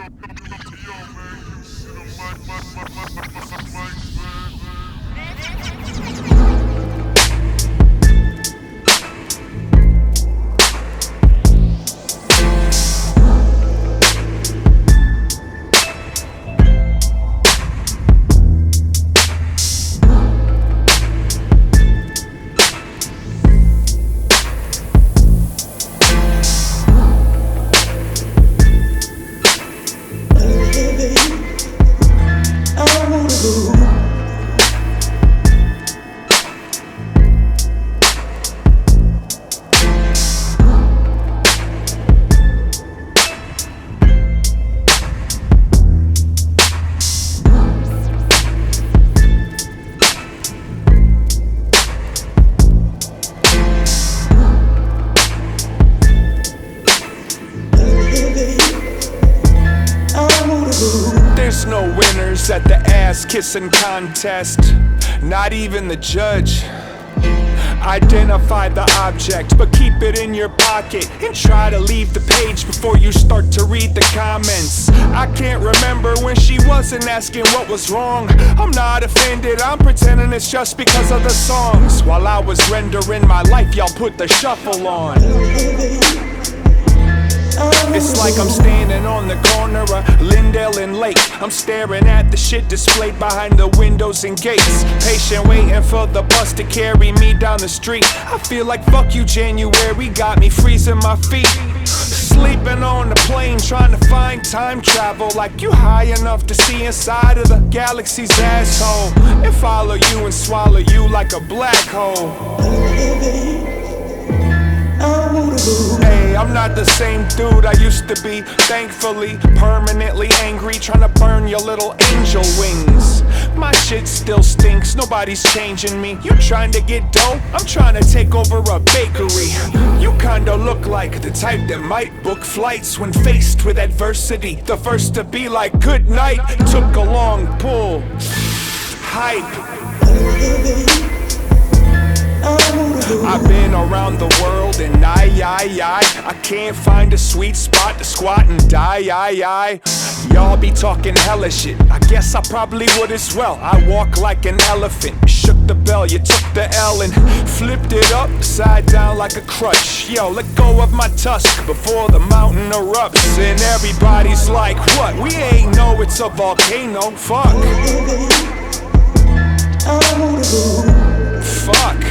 There's no winners at the ass-kissing contest, not even the judge. Identify the object, but keep it in your pocket and try to leave the page before you start to read the comments. I can't remember when she wasn't asking what was wrong. I'm not offended, I'm pretending it's just because of the songs. While I was rendering my life, y'all put the shuffle on. It's like I'm standing on the corner of Lindell and Lake. I'm staring at the shit displayed behind the windows and gates, patient waiting for the bus to carry me down the street. I feel like fuck you January, got me freezing my feet. Sleeping on the plane, trying to find time travel. Like you high enough to see inside of the galaxy's asshole, and follow you and swallow you like a black hole. Hey, I'm not the same dude I used to be. Thankfully, permanently angry, trying to burn your little angel wings. My shit still stinks, nobody's changing me. You trying to get dough? I'm trying to take over a bakery. You kinda look like the type that might book flights when faced with adversity. The first to be like, good night, took a long pull. Hype. I've been around the world and I can't find a sweet spot to squat and die. Y'all be talking hella shit, I guess I probably would as well. I walk like an elephant, shook the bell, you took the L and flipped it upside down like a crutch. Yo, let go of my tusk before the mountain erupts. And everybody's like, what? We ain't know it's a volcano, fuck. Fuck.